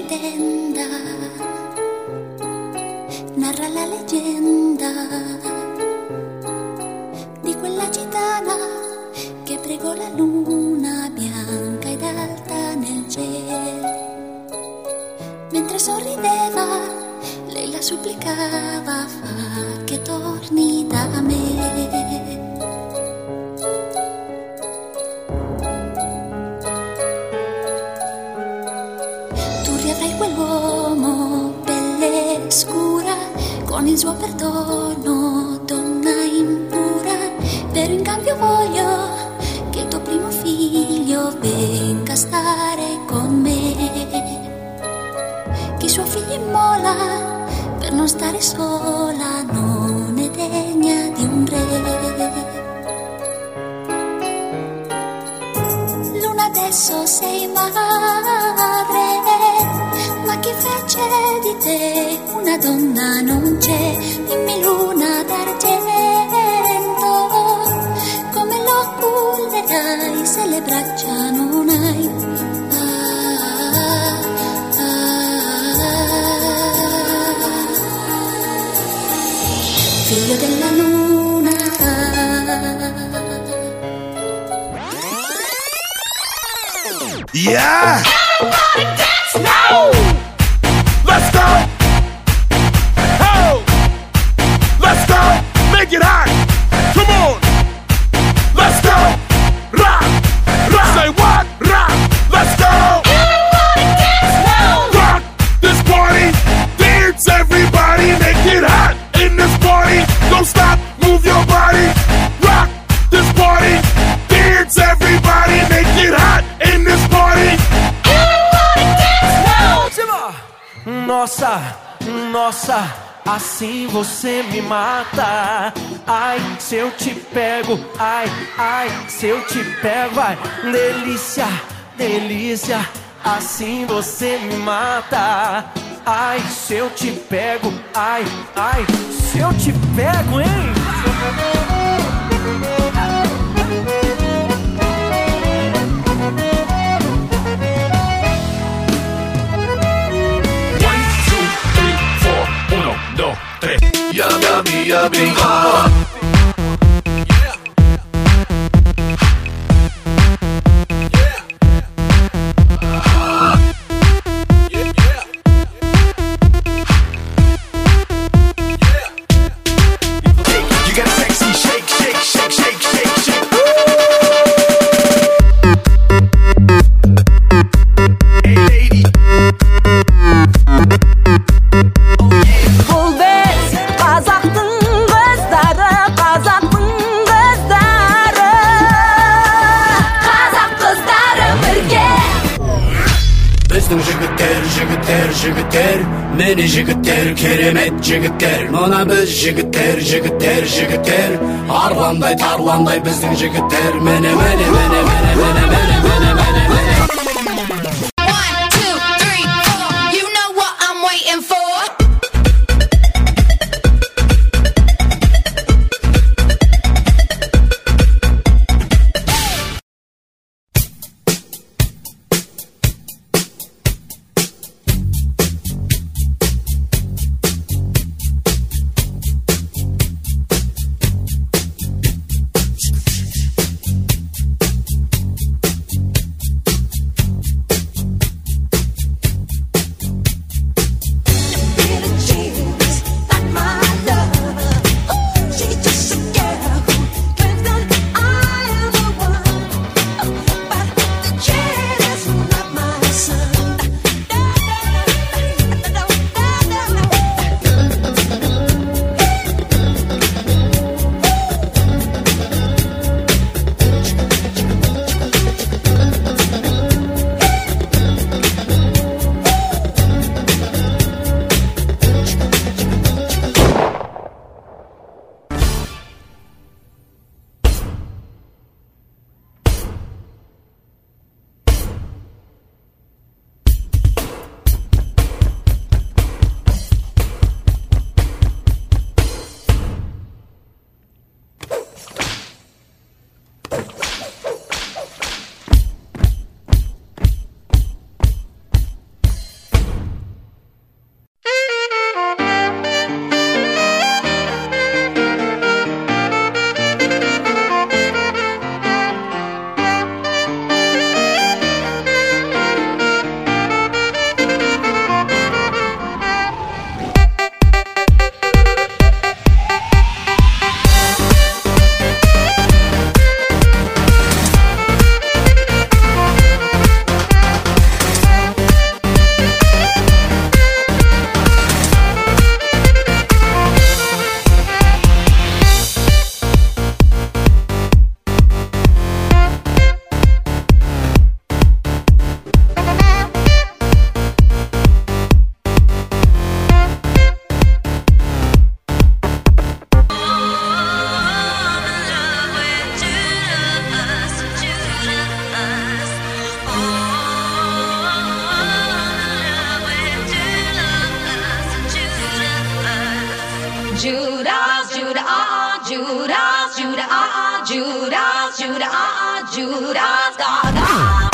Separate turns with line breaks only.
tenda, narra la leggenda di quella gitana che pregò la luna bianca ed alta nel cielo. Mentre sorrideva, lei la supplicava, fa che torni da me. Quell'uomo, pelle scura, con il suo perdono, donna impura. Però in cambio voglio che il tuo primo figlio venga a stare con me. Chi suo figlio immola per non stare sola non è degna di un re. Luna, adesso sei madre, ma chi fece di te una donna non c'è. Dimmi luna d'argento, come lo cullerai se le braccia non hai? Figlio della luna.
Yeah!
Everybody dance now!
Let's go! Oh! Let's go! Make it hot! Come on! Let's go! Rock! Rock! Say what? Rock! Let's go!
Everybody dance now!
Rock this party! Dance everybody! Make it hot in this party! Don't stop! Move your body! Rock this party! Dance everybody! Make it hot in this party!
Everybody dance now!
Nossa, nossa, assim você me mata. Ai, se eu te pego, ai, ai, se eu te pego, vai. Delícia, delícia, assim você me mata. Ai, se eu te pego, ai, ai, se eu te pego, hein?
Yummy, yummy, oh. You got a sexy shake, shake, shake, shake, shake, shake. Hey lady.
Bizning jigitlar, meni jigitlar, keremet jigitlar. Mana biz jigitlar, arlanday tarlanday bizning jigitlar. Mene.
1, 2, 3, 4, you know what I'm waiting for. Judas, Judas, Judas, Judas, Judas, Judas, Judas, Gaga.